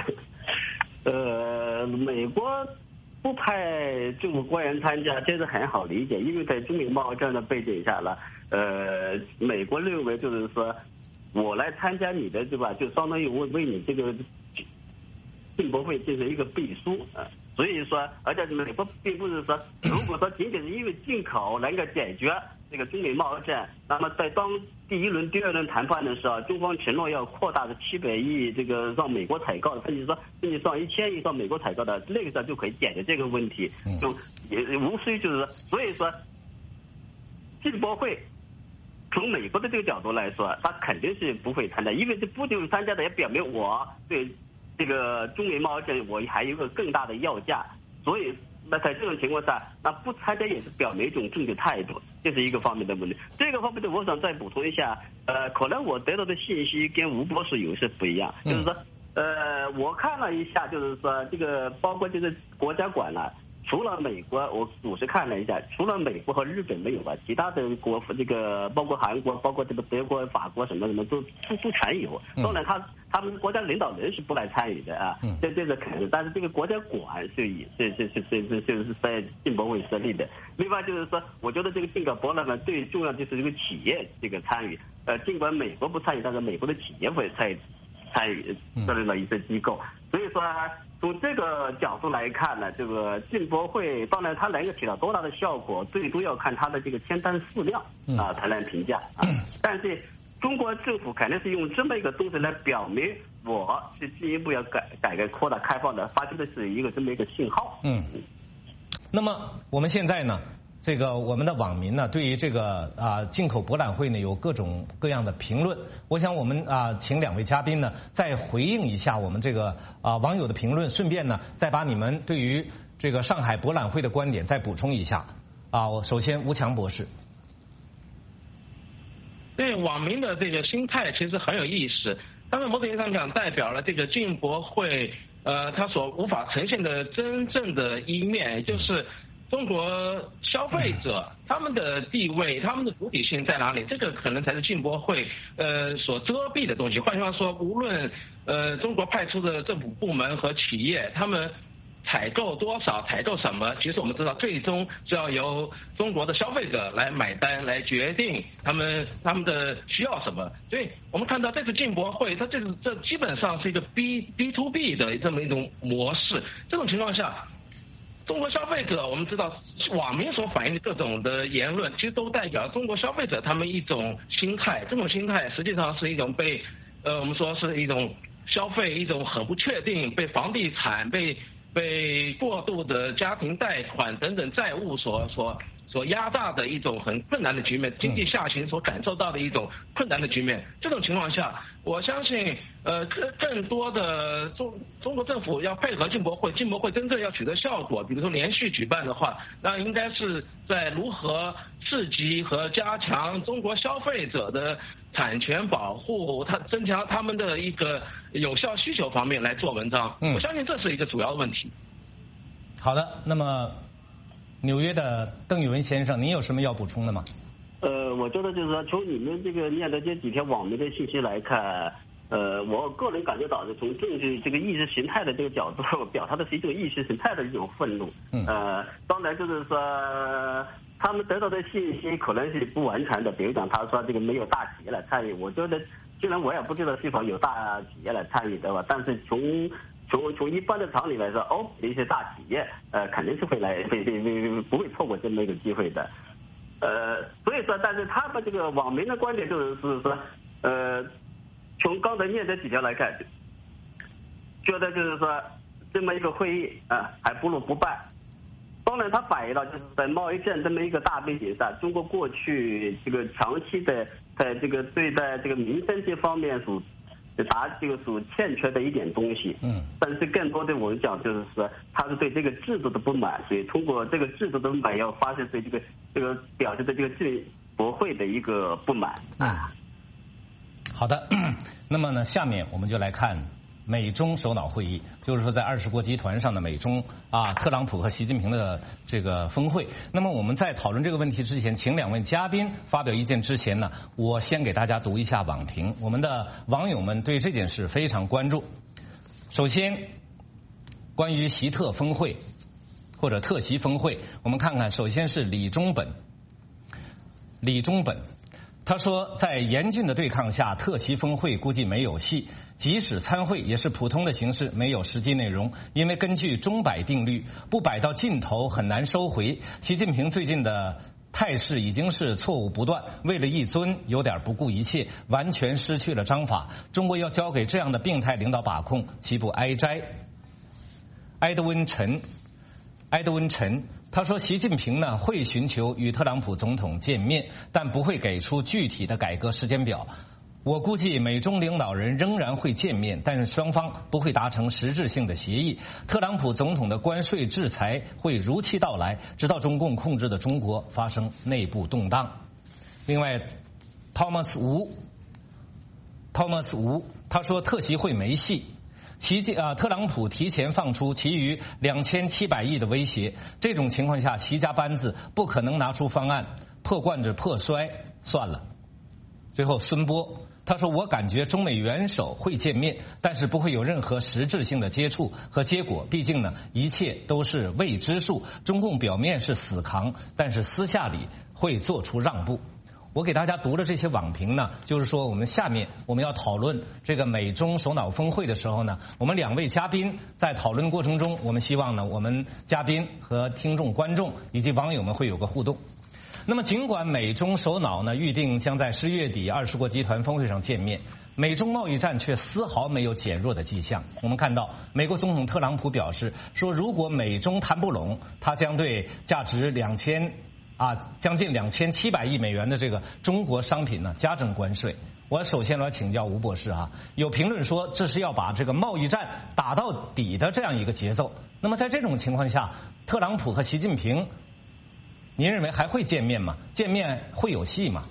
美国不派政府官员参加，这是很好理解，因为在中美贸易战的背景下呢，美国认为就是说，我来参加你的对吧，就相当于为你这个进博会进行一个背书所以说，而且美国并不是说，如果说仅仅是因为进口能够解决这个中美贸易战，那么在当第一轮、第二轮谈判的时候，中方承诺要扩大的700亿这个让美国采购，甚至上1000亿让美国采购的，那个时候就可以解决这个问题，就也无需就是，所以说，进博会。从美国的这个角度来说，他肯定是不会参加，因为这不就是参加的也表明我对这个中美贸易战我还有一个更大的要价，所以那在这种情况下，那不参加也是表明一种政治态度，这是一个方面的问题。这个方面的我想再补充一下，可能我得到的信息跟吴博士有些不一样，就是说，我看了一下，就是说这个包括这个国家馆呢。除了美国，我仔细看了一下，除了美国和日本没有吧，其他的国这个包括韩国、包括这个德国、法国什么都全有。当然他们国家领导人是不来参与的啊，这是肯定。但是这个国家馆是在进博会设立的。另外就是说，我觉得这个进口博览会最重要就是这个企业这个参与。尽管美国不参与，但是美国的企业会参与设立了一些机构，所以说。从这个角度来看呢，这个进博会当然它能够起到多大的效果，最多要看它的这个签单数量啊才能评价啊。但是中国政府肯定是用这么一个东西来表明我是进一步要改革扩大开放的，发出的是一个这么一个信号。 那么我们现在呢？这个我们的网民呢，对于这个进口博览会呢，有各种各样的评论。我想我们请2位嘉宾呢，再回应一下我们这个网友的评论，顺便呢，再把你们对于这个上海博览会的观点再补充一下。我首先吴强博士。 对网民的这个心态其实很有意思，他们某种意义上讲代表了这个进博会它所无法呈现的真正的一面，也就是中国消费者他们的地位、他们的主体性在哪里？这个可能才是进博会所遮蔽的东西。换句话说，无论中国派出的政府部门和企业，他们采购多少、采购什么，其实我们知道，最终是要由中国的消费者来买单，来决定他们的需要什么。所以我们看到这次进博会，它这基本上是一个 B to B 的这么一种模式。这种情况下，中国消费者，我们知道网民所反映的各种的言论，其实都代表中国消费者他们一种心态。这种心态实际上是一种被我们说是一种消费，一种很不确定，被房地产、被过度的家庭贷款等等债务所压榨的一种很困难的局面，经济下行所感受到的一种困难的局面。这种情况下，我相信更多的中国政府要配合进博会真正要取得效果，比如说连续举办的话，那应该是在如何刺激和加强中国消费者的产权保护，增强他们的一个有效需求方面来做文章。我相信这是一个主要的问题。 好的，那么纽约的邓宇文先生，您有什么要补充的吗？ 我觉得就是说，从你们这个念的这几条网民的信息来看，我个人感觉到是从政治这个意识形态的这个角度，表达的是一种意识形态的一种愤怒。当然就是说，他们得到的信息可能是不完全的，比如讲他说这个没有大企业来参与，我觉得虽然我也不知道是否有大企业来参与的吧，但是从一般的常理来说，一些大企业肯定是会来，不会错过这么一个机会的。所以说，但是他们这个网民的观点就是说，从刚才念这几条来看，觉得就是说这么一个会议还不如不办。当然，它反映了就是在贸易战这么一个大背景下，中国过去这个长期的在这个对待这个民生这方面所欠缺的一点东西。但是更多的我们讲就是说，他是对这个制度的不满，所以通过这个制度的不满，要发现对这个表示对这个进博会的一个不满。 好的，那么呢，下面我们就来看美中首脑会议，就是说在20国集团上的美中特朗普和习近平的这个峰会。那么我们在讨论这个问题之前，请2位嘉宾发表意见之前呢，我先给大家读一下网评。我们的网友们对这件事非常关注。首先，关于习特峰会或者特习峰会，我们看看，首先是李中本， 他说，在严峻的对抗下，特席峰会估计没有戏，即使参会也是普通的形式，没有实际内容。因为根据钟摆定律，不摆到尽头很难收回。习近平最近的态势已经是错误不断，为了一尊有点不顾一切，完全失去了章法。中国要交给这样的病态领导把控，岂不哀哉？埃德温陈他说，习近平呢会寻求与特朗普总统见面，但不会给出具体的改革时间表。我估计美中领导人仍然会见面，但是双方不会达成实质性的协议。特朗普总统的关税制裁会如期到来，直到中共控制的中国发生内部动荡。另外 Thomas Wu 他说，特席会没戏。特朗普提前放出其余2700亿的威胁，这种情况下，习家班子不可能拿出方案，破罐子破摔算了。最后，孙波他说，我感觉中美元首会见面，但是不会有任何实质性的接触和结果，毕竟呢，一切都是未知数。中共表面是死扛，但是私下里会做出让步。我给大家读了这些网评呢，就是说我们下面我们要讨论这个美中首脑峰会的时候呢，我们2位嘉宾在讨论过程中，我们希望呢，我们嘉宾和听众、观众以及网友们会有个互动。那么，尽管美中首脑呢预定将在10月底20国集团峰会上见面，美中贸易战却丝毫没有减弱的迹象。我们看到，美国总统特朗普表示说，如果美中谈不拢，他将对价值将近2700亿美元的这个中国商品呢加征关税。我首先来请教吴博士啊，有评论说这是要把这个贸易战打到底的这样一个节奏。那么在这种情况下，特朗普和习近平，您认为还会见面吗？见面会有戏吗？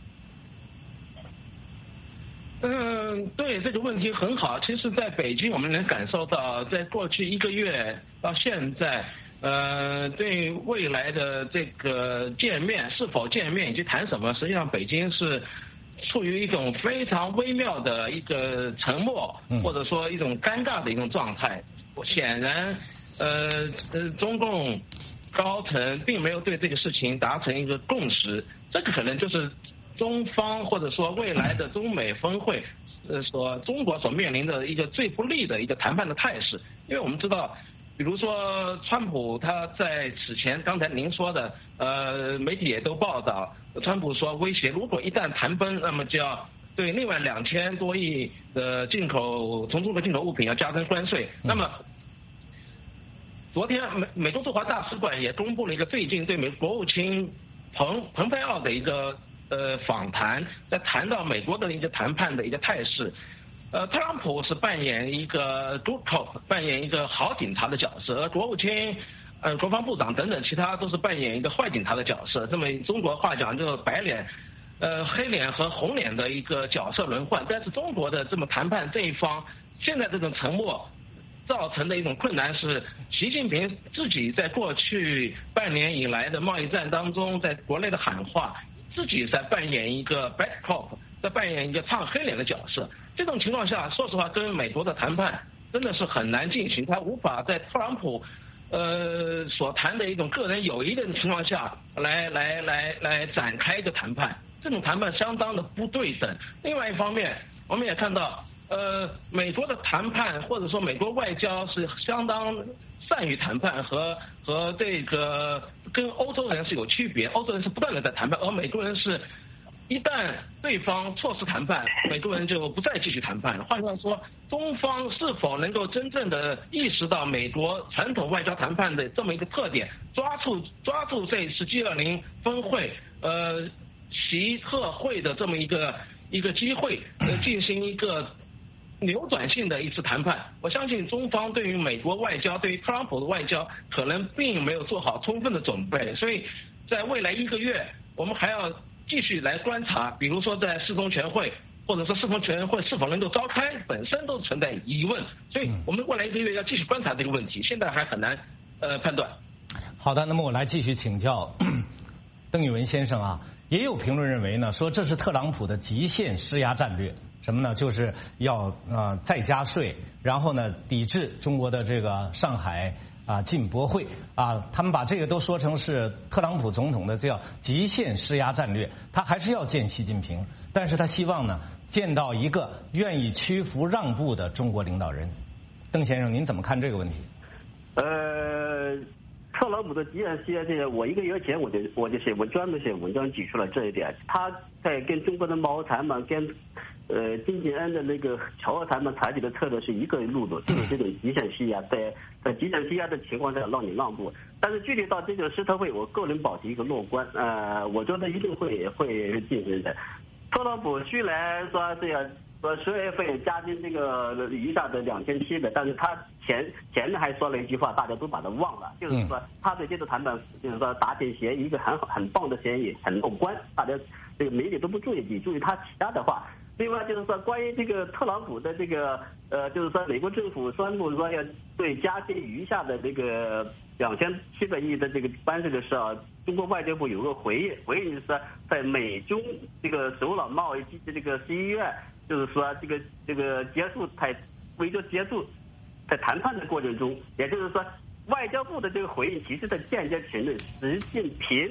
对，这个问题很好。其实在北京我们能感受到，在过去1个月到现在，对未来的这个见面是否见面以及谈什么，实际上北京是处于一种非常微妙的一个沉默，或者说一种尴尬的一种状态。显然，中共高层并没有对这个事情达成一个共识，这个可能就是中方或者说未来的中美峰会，中国所面临的一个最不利的一个谈判的态势。因为我们知道，比如说川普他在此前，刚才您说的，媒体也都报道，川普说威胁，如果一旦谈崩，那么就要对另外2000多亿的从中国进口物品要加征关税。那么昨天美国驻华大使馆也公布了一个最近对美国务卿蓬佩奥的一个访谈，在谈到美国的一个谈判的一个态势。特朗普是扮演一个 good cop， 扮演一个好警察的角色，而国务卿、国防部长等等其他都是扮演一个坏警察的角色。这么中国话讲，就是白脸、黑脸和红脸的一个角色轮换。但是中国的这么谈判这一方，现在这种沉默造成的一种困难是，习近平自己在过去半年以来的贸易战当中，在国内的喊话，自己在扮演一个 bad cop， 在扮演一个唱黑脸的角色。这种情况下，说实话，跟美国的谈判真的是很难进行，他无法在特朗普所谈的一种个人友谊的情况下来展开一个谈判。这种谈判相当的不对等。另外一方面，我们也看到，美国的谈判或者说美国外交是相当善于谈判，和这个跟欧洲人是有区别。欧洲人是不断的在谈判，而美国人是一旦对方错失谈判，美国人就不再继续谈判了。换句话说，中方是否能够真正的意识到美国传统外交谈判的这么一个特点，抓住这次 G20 峰会习特会的这么一个机会，进行一个扭转性的一次谈判。我相信中方对于美国外交，对于特朗普的外交，可能并没有做好充分的准备。所以在未来1个月，我们还要继续来观察，比如说在世宗全会，或者说世宗全会是否能够召开，本身都存在疑问。所以我们未来1个月要继续观察这个问题，现在还很难判断。 好的，那么我来继续请教邓玉文先生啊。也有评论认为呢，说这是特朗普的极限施压战略，什么呢？就是要再加税，然后呢抵制中国的这个上海进博会他们把这个都说成是特朗普总统的叫极限施压战略，他还是要见习近平，但是他希望呢见到一个愿意屈服让步的中国领导人。邓先生，您怎么看这个问题？ 特朗普的极限施压这个，我1个月前我就专门写文章指出了这一点。他在跟中国的贸易谈判、跟金正恩的那个朝俄谈判采取的策略是一个路子，就是这种极限施压，在极限施压的情况下让你让步。但是具体到这个施特会，我个人保持一个乐观，我觉得一定会进行的。特朗普虽然说这样。10月份加进这个余下的2700，但是他前面还说了一句话，大家都把它忘了，就是说他对这次谈判就是说达成协议一个很棒的协议，很乐观，大家这个媒体都不注意，只注意他其他的话。另外就是说关于这个特朗普的这个就是说美国政府宣布说要对加进余下的这个2700亿的这个关税的时候，中国外交部有个回应是说在美中这个首脑贸易这个11月。就是说，这个结束为了结束在谈判的过程中，也就是说，外交部的这个回应，其实在间接承认习近平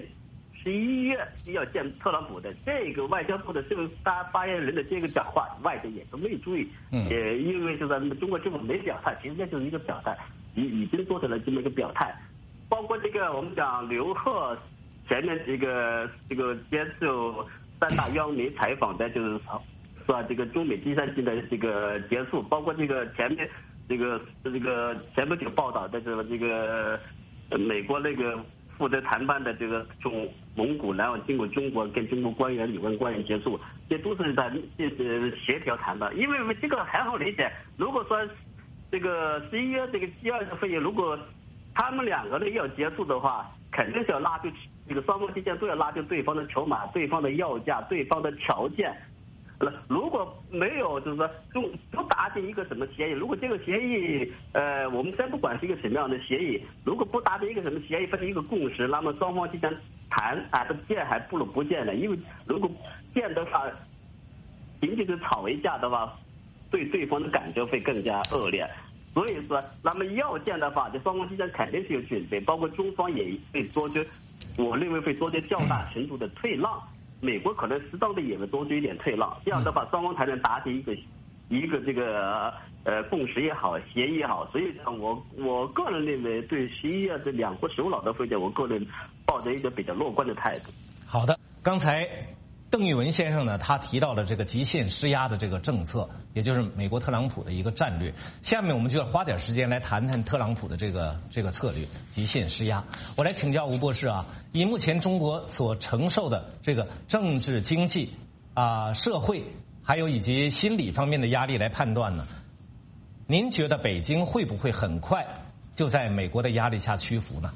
11月要见特朗普的这个外交部的这个发言人的这个讲话，外界也都没注意，也因为就是中国政府没表态，其实这就是一个表态，已经做成了这么一个表态，包括这个我们讲刘鹤前面这个接受3大央媒采访的，就是说这个中美第3季的这个结束，包括这个前面这个前不久报道的这个美国那个负责谈判的这个从蒙古然后经过中国跟中国官员有关官员结束，这都是在协调谈判，因为这个很好理解。如果说这个11月这个G20会议，如果他们2个人要结束的话，肯定是要拉住这个双方之间都要拉住对方的筹码、对方的要价、对方的条件。如果没有，就是说不达成一个什么协议，如果这个协议，我们先不管是一个什么样的协议，如果不达成一个什么协议，分成一个共识，那么双方之间谈不见还不如不见的，因为如果见的话，仅仅是吵一架的话，对对方的感觉会更加恶劣。所以说，那么要见的话，这双方之间肯定是有准备，包括中方也会做出，我认为会做出较大程度的退让。美国可能适当的也会多做一点退让，这样的话双方才能达成一个这个共识也好，协议也好。所以我个人认为，对11月这2国首脑的会见，我个人抱着一个比较乐观的态度。 好的，刚才邓玉文先生呢，他提到了这个极限施压的这个政策，也就是美国特朗普的一个战略。下面我们就要花点时间来谈谈特朗普的这个策略——极限施压。我来请教吴博士以目前中国所承受的这个政治、经济社会，还有以及心理方面的压力来判断呢，您觉得北京会不会很快就在美国的压力下屈服呢？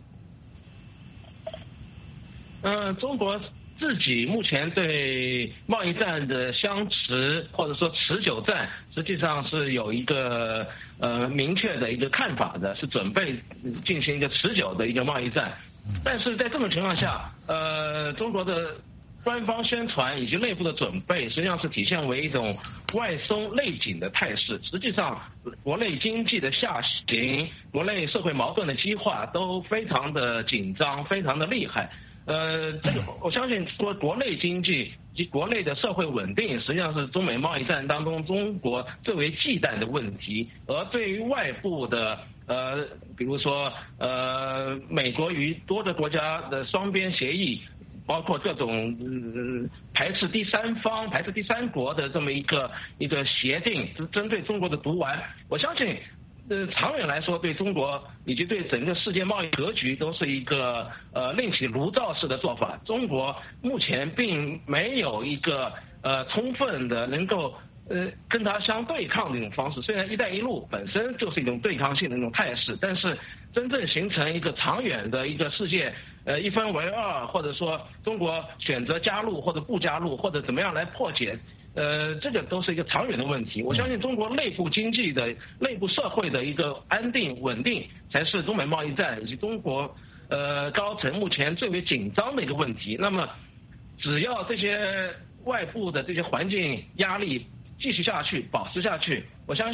中国自己目前对贸易战的相持或者说持久战，实际上是有一个明确的一个看法的，是准备进行一个持久的一个贸易战。但是在这种情况下，中国的官方宣传以及内部的准备，实际上是体现为一种外松内紧的态势。实际上，国内经济的下行、国内社会矛盾的激化都非常的紧张，非常的厉害。这个我相信说国内经济及国内的社会稳定，实际上是中美贸易战当中中国最为忌惮的问题。而对于外部的比如说美国与多个国家的双边协议，包括各种排斥第三方、排斥第三国的这么一个协定，针对中国的毒丸，我相信长远来说，对中国以及对整个世界贸易格局都是一个另起炉灶式的做法。中国目前并没有一个充分的能够跟它相对抗的一种方式。虽然一带一路本身就是一种对抗性的那种态势，但是真正形成一个长远的一个世界一分为二，或者说中国选择加入或者不加入，或者怎么样来破解，这个都是一个长远的问题。我相信中国内部经济的、内部社会的一个安定稳定，才是中美贸易战以及中国高层目前最为紧张的一个问题。那么，只要这些外部的这些环境压力继续下去、保持下去，我相信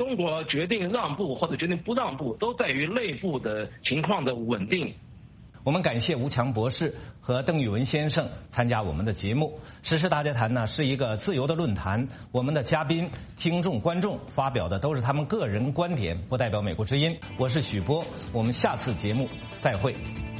中国决定让步或者决定不让步，都在于内部的情况的稳定。 我们感谢吴强博士和邓玉文先生参加我们的节目。时事大家谈呢是一个自由的论坛，我们的嘉宾、听众、观众发表的都是他们个人观点，不代表美国之音。我是许波，我们下次节目再会。